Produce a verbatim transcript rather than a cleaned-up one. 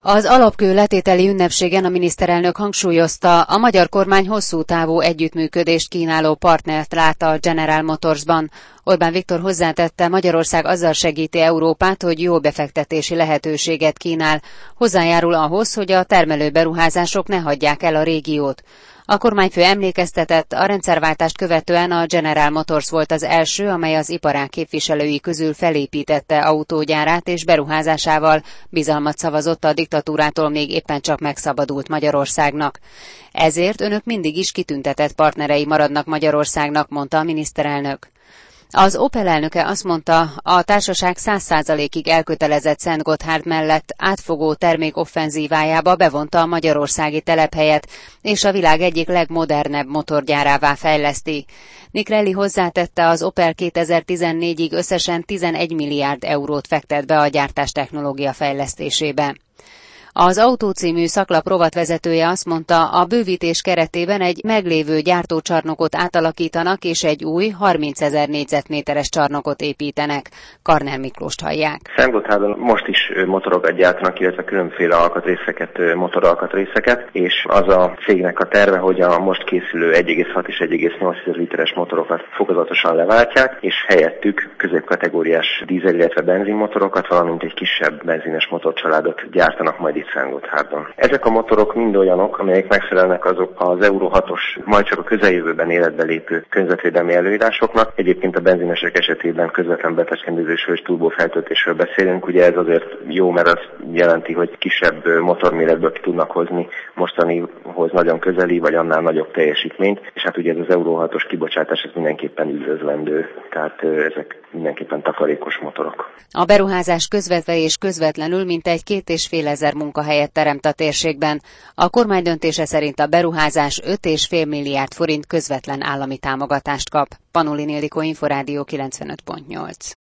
Az alapkő letételi ünnepségen a miniszterelnök hangsúlyozta, a magyar kormány hosszú távú együttműködést kínáló partnert lát a General Motorsban. Orbán Viktor hozzátette, Magyarország azzal segíti Európát, hogy jó befektetési lehetőséget kínál, hozzájárul ahhoz, hogy a termelő beruházások ne hagyják el a régiót. A kormányfő emlékeztetett, a rendszerváltást követően a General Motors volt az első, amely az iparág képviselői közül felépítette autógyárát és beruházásával bizalmat szavazott a diktatúrától még éppen csak megszabadult Magyarországnak. Ezért önök mindig is kitüntetett partnerei maradnak Magyarországnak, mondta a miniszterelnök. Az Opel elnöke azt mondta, a társaság száz százalékig elkötelezett Szentgotthárd mellett átfogó termékoffenzívájába bevonta a magyarországi telephelyet, és a világ egyik legmodernebb motorgyárává fejleszti. Nick hozzátette, az Opel kétezer-tizennégyig összesen tizenegy milliárd eurót fektet be a gyártás technológia fejlesztésébe. Az Autó című szaklap rovatvezetője azt mondta, a bővítés keretében egy meglévő gyártócsarnokot átalakítanak, és egy új harmincezer négyzetméteres csarnokot építenek. Karner Miklóst hallják. Szentgotthárdon most is motorokat gyártanak, illetve különféle alkatrészeket, motoralkatrészeket, és az a cégnek a terve, hogy a most készülő egy egész hat és egy egész nyolc literes motorokat fokozatosan leváltják, és helyettük középkategóriás dízel, illetve benzinmotorokat, valamint egy kisebb benzines motorcsaládot gyártanak majd itt Szentgotthárdon. Ezek a motorok mind olyanok, amelyek megfelelnek azok az Euro hatos, majd csak a közeljövőben életbe lépő környezetvédelmi előírásoknak. Egyébként a benzinesek esetében közvetlen befecskendezésről és turbófeltöltésről beszélünk. Ugye ez azért jó, mert az jelenti, hogy kisebb motorméretből ki tudnak hozni mostanihoz nagyon közeli, vagy annál nagyobb teljesítményt. És hát ugye ez az Euro hatos kibocsátás, ez mindenképpen üdvözlendő. Tehát ezek mindenképpen takarékos motorok. A beruházás közvetve és közvetlenül mintegy két és fél ezer munkahelyet teremt a térségben. A kormány döntése szerint a beruházás öt és fél milliárd forint közvetlen állami támogatást kap. Panulin Ildikó, Inforádió kilencvenöt pont nyolc.